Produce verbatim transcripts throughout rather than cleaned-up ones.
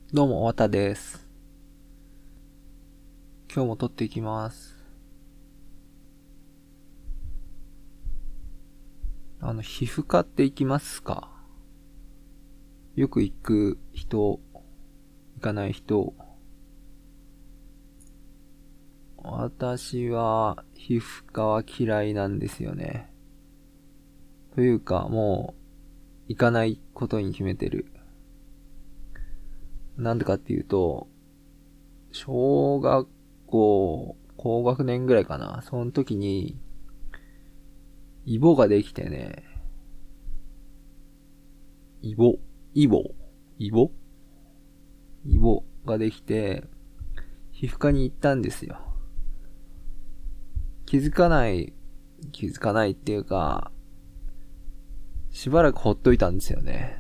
どうも、わたです。今日も撮っていきます。あの、皮膚科って行きますか？よく行く人、行かない人。私は、皮膚科は嫌いなんですよね。というか、もう、行かないことに決めてる。なんでかっていうと、小学校、高学年ぐらいかな。その時に、イボができてね、イボ、イボ、イボイボができて、皮膚科に行ったんですよ。気づかない、気づかないっていうか、しばらくほっといたんですよね。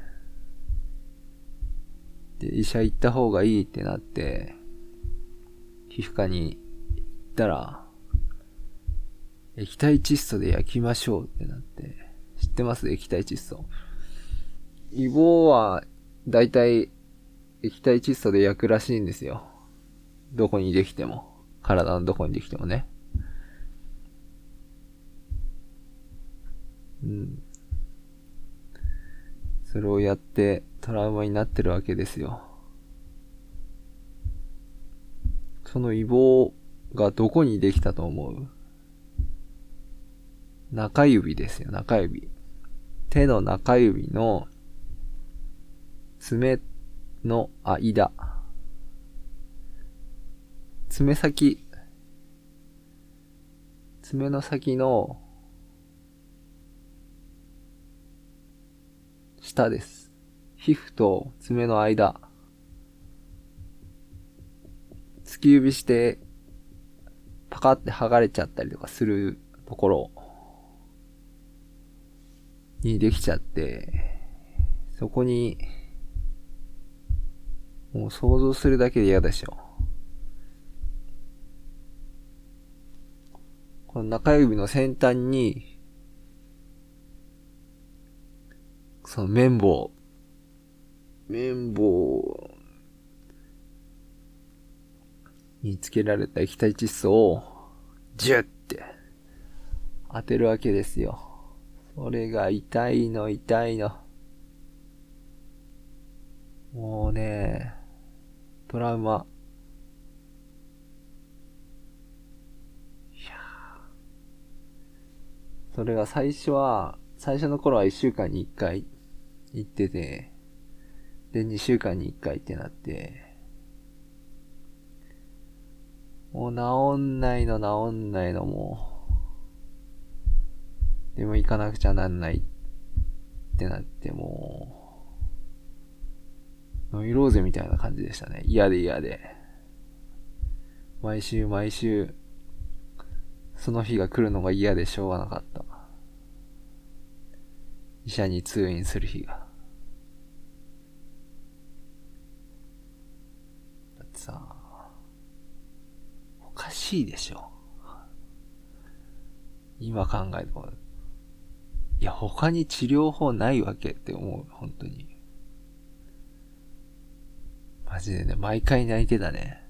で、医者行った方がいいってなって、皮膚科に行ったら、液体窒素で焼きましょうってなって、知ってます？液体窒素。イボは、だいたい液体窒素で焼くらしいんですよ。どこにできても。体のどこにできてもね。うん。それをやってトラウマになってるわけですよ。そのイボがどこにできたと思う？中指ですよ、中指。手の中指の爪の間。爪先。爪の先の下です。皮膚と爪の間。突き指してパカって剥がれちゃったりとかするところにできちゃって、そこにもう想像するだけで嫌でしょ。この中指の先端にその綿棒綿棒につけられた液体窒素をジュッて当てるわけですよ。それが痛いの痛いの。もうね、トラウマ。いやそれが最初は、最初の頃はいっしゅうかんにいっかい行ってて、でにしゅうかんにいっかいってなって、もう治んないの治んないのもう、でも行かなくちゃなんないってなってもう、ノイローゼみたいな感じでしたね。嫌で嫌で。毎週毎週、その日が来るのが嫌でしょうがなかった。医者に通院する日が。だってさ、おかしいでしょ。今考えても。いや、他に治療法ないわけって思う、本当に。マジでね、毎回泣いてたね。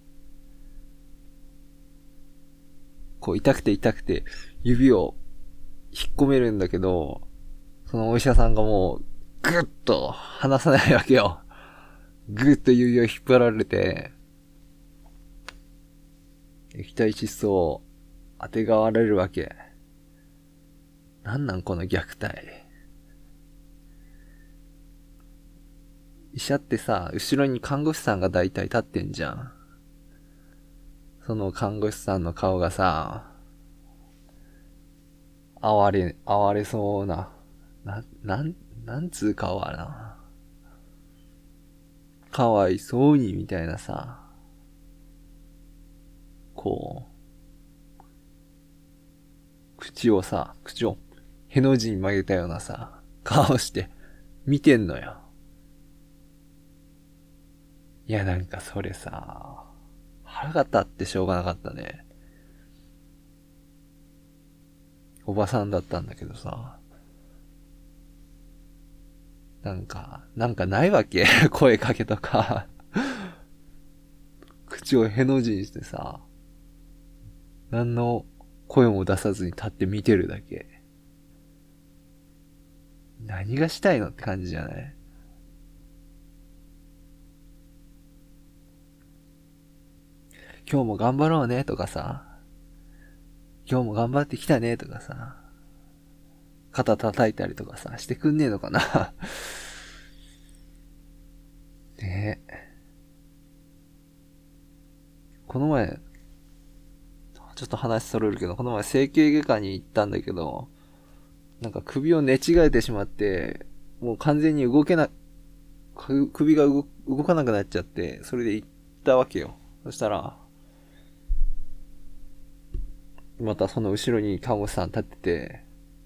こう、痛くて痛くて、指を引っ込めるんだけど、そのお医者さんがもう、ぐっと離さないわけよ。ぐっと指を引っ張られて、液体窒素を当てがわれるわけ。なんなんこの虐待。医者ってさ、後ろに看護師さんが大体立ってんじゃん。その看護師さんの顔がさ、哀れ、哀れそうな、な、なん、なんつう顔はな。かわいそうにみたいなさ、こう、口をさ、口をへの字に曲げたようなさ、顔して見てんのよ。いやなんかそれさ、腹が立ってしょうがなかったね。おばさんだったんだけどさ、なんか、なんかないわけ声かけとか口をへの字にしてさ、何の声も出さずに立って見てるだけ。何がしたいのって感じじゃない？今日も頑張ろうねとかさ、今日も頑張ってきたねとかさ、肩叩いたりとかさ、してくんねえのかなねえ。この前、ちょっと話それるけど、この前整形外科に行ったんだけど、なんか首を寝違えてしまって、もう完全に動けな、首が動動かなくなっちゃって、それで行ったわけよ。そしたら、またその後ろに看護師さん立ってて、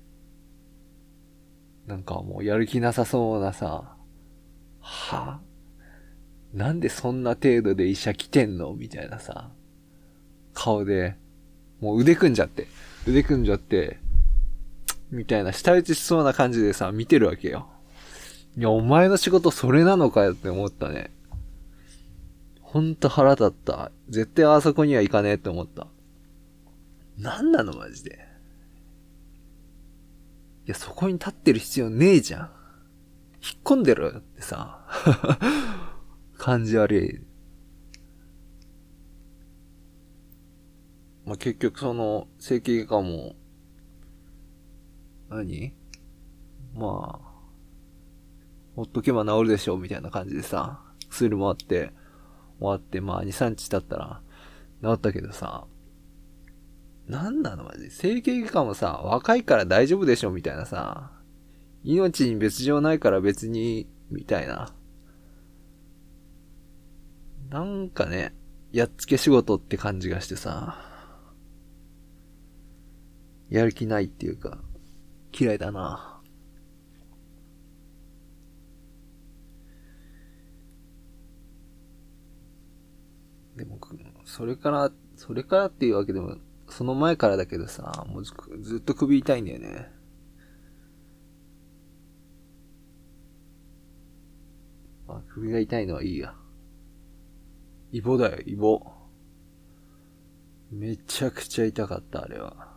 なんかもうやる気なさそうなさ、はなんでそんな程度で医者来てんのみたいなさ、顔で、もう腕組んじゃって、腕組んじゃって、みたいな舌打ちしそうな感じでさ、見てるわけよ。いや、お前の仕事それなのかよって思ったね。ほんと腹立った。絶対あそこには行かねえって思った。なんなのマジで。いや、そこに立ってる必要ねえじゃん。引っ込んでろよってさ。感じ悪い。まあ、結局その、整形外科も、何まあ、ほっとけば治るでしょうみたいな感じでさ、薬もあって、終わって、まあ、に、さんにち経ったら、治ったけどさ、なんなのマジで。整形外科もさ、若いから大丈夫でしょみたいなさ、命に別状ないから別に、みたいな。なんかね、やっつけ仕事って感じがしてさ、やる気ないっていうか、嫌いだな。でも、それから、それからっていうわけでも、その前からだけどさ、もうずずっと首痛いんだよね。まあ、首が痛いのはいいや。イボだよ、イボ。めちゃくちゃ痛かった、あれは。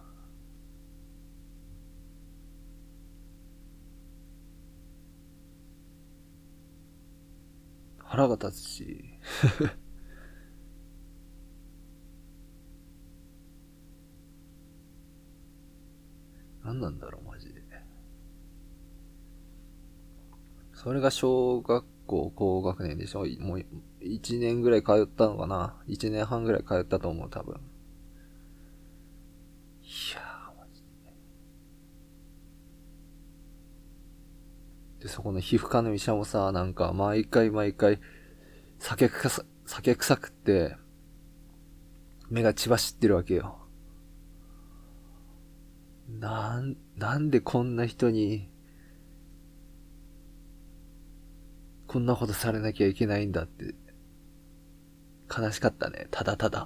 腹が立つし。何なんだろう、マジで。それが小学校高学年でしょ。もういちねんぐらい通ったのかな。いちねんはんぐらい通ったと思う、多分。いやー、マジで。で、そこの皮膚科の医者もさ、なんか、毎回毎回、酒臭さ、酒臭くって、目が血走ってるわけよ。なん、なんでこんな人に、こんなことされなきゃいけないんだって、悲しかったね。ただただ。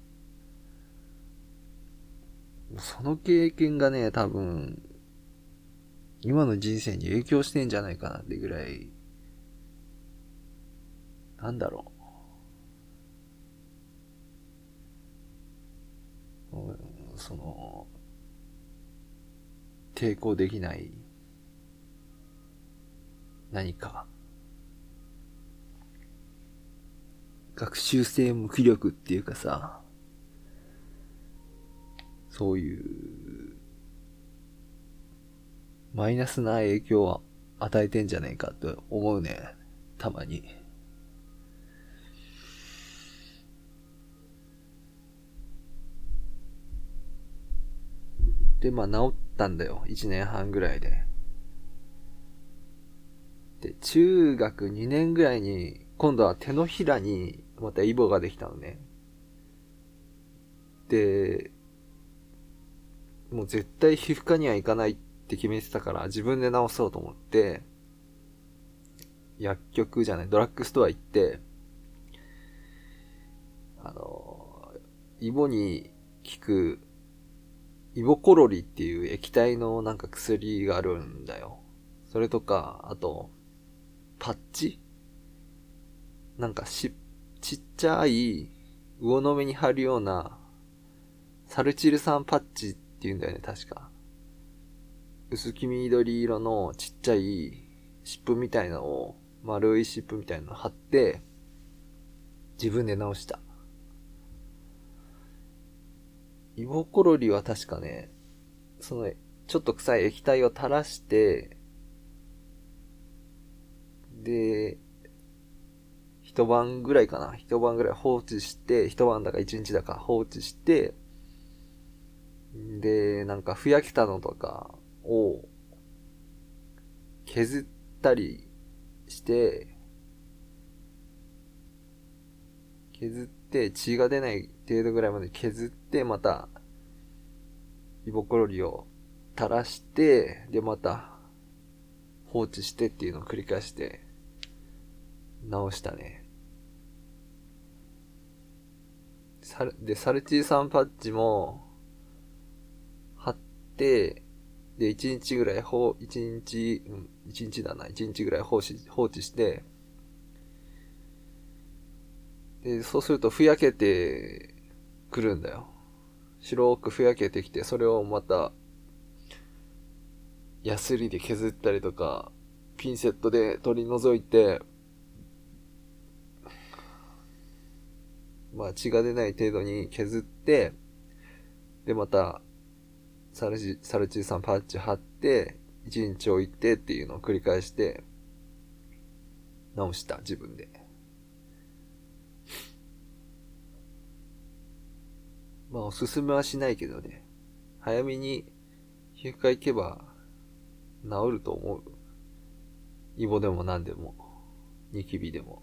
その経験がね、多分、今の人生に影響してんじゃないかなってぐらい、なんだろう。うん、その、抵抗できない何か。学習性無気力っていうかさ、そういうマイナスな影響を与えてんじゃねえかと思うね。たまに。で、まあ治ったんだよ。いちねんはんぐらいで。で、中学にねんぐらいに、今度は手のひらにまたイボができたのね。で、もう絶対皮膚科には行かないって決めてたから自分で治そうと思って、薬局じゃない、ドラッグストア行って、あの、イボに効く、イボコロリっていう液体のなんか薬があるんだよ。それとか、あと、パッチなんかし、ちっちゃい魚の目に貼るような、サルチル酸パッチっていうんだよね、確か。薄黄緑色のちっちゃい湿布みたいなのを、丸い湿布みたいなの貼って、自分で直した。イボコロリは確かね、その、ちょっと臭い液体を垂らして、で、一晩ぐらいかな。一晩ぐらい放置して、一晩だか一日だか放置して、で、なんかふやけたのとかを削ったりして、削って血が出ない程度ぐらいまで削って、また、イボコロリを垂らして、で、また放置してっていうのを繰り返して、直したね。サルで、サルチーサンパッチも、貼って、で、一日ぐらい、ほう、一日、うん、一日だな、一日ぐらい放置、放置して、で、そうするとふやけてくるんだよ。白くふやけてきて、それをまた、ヤスリで削ったりとか、ピンセットで取り除いて、まあ血が出ない程度に削って、でまた、サルチ、サルチーさんパッチ貼って、一日置いてっていうのを繰り返して、直した、自分で。まあおすすめはしないけどね。早めに皮膚科行けば治ると思う。イボでも何でも、ニキビでも。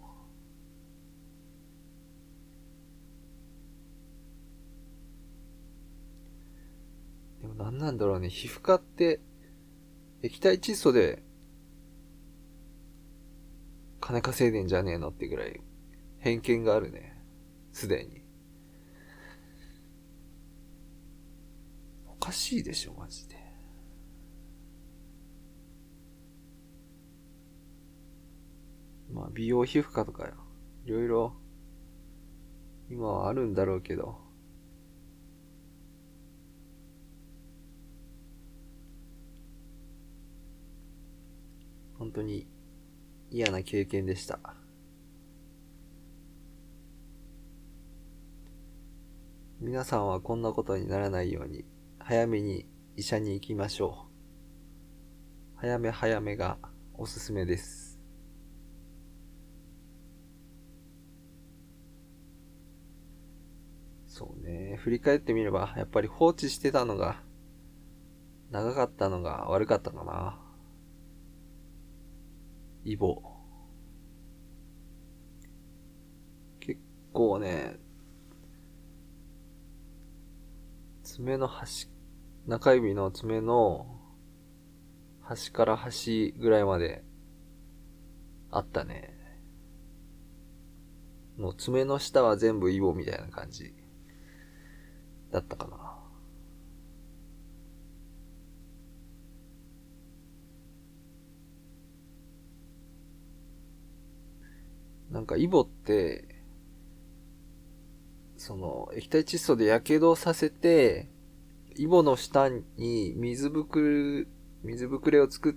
でも何なんだろうね。皮膚科って液体窒素で金稼いでんじゃねえのってぐらい偏見があるね。すでに。おかしいでしょ、マジで。まあ美容皮膚科とかよ。いろいろ今はあるんだろうけど。本当に嫌な経験でした。皆さんはこんなことにならないように早めに医者に行きましょう。早め早めがおすすめです。そうね。振り返ってみればやっぱり放置してたのが長かったのが悪かったかな。イボ。結構ね、爪の端、中指の爪の端から端ぐらいまであったね。もう爪の下は全部イボみたいな感じだったかな。なんかイボって、その液体窒素で火傷させて、イボの下に水ぶくれ、水ぶくれを作って、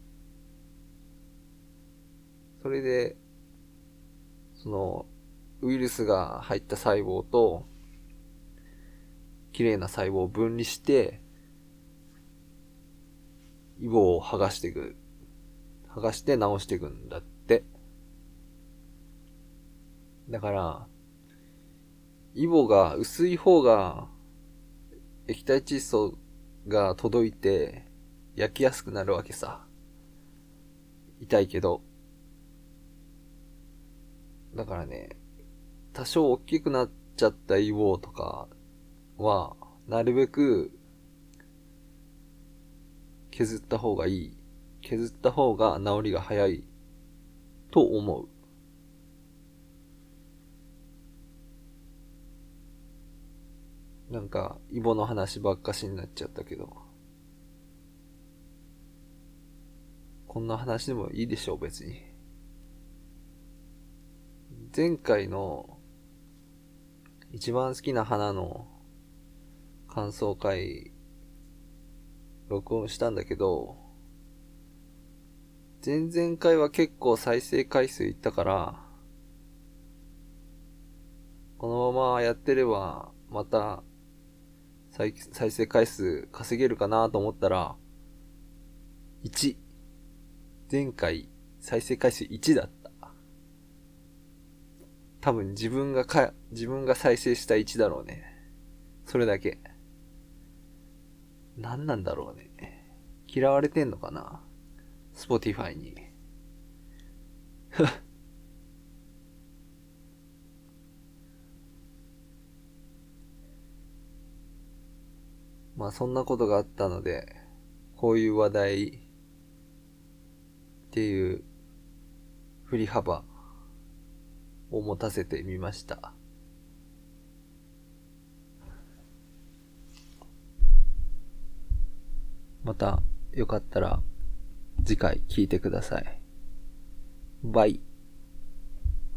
それで、その、ウイルスが入った細胞と、綺麗な細胞を分離して、イボを剥がしていく。剥がして直していくんだって。だから、イボが薄い方が、液体窒素が届いて、焼きやすくなるわけさ。痛いけど。だからね、多少大きくなっちゃったイボとかは、なるべく削った方がいい。削った方が治りが早いと思う。なんか、イボの話ばっかしになっちゃったけど。こんな話でもいいでしょう、別に。前回の一番好きな花の感想会録音したんだけど、前々回は結構再生回数いったから、このままやってればまた再, 再生回数稼げるかなと思ったらいち。前回再生回数いちだった。多分自分がか自分が再生したいちだろうね。それだけ。何なんだろうね。嫌われてんのかな、Spotify に。まあそんなことがあったので、こういう話題っていう振り幅を持たせてみました。またよかったら次回聞いてください。バイ。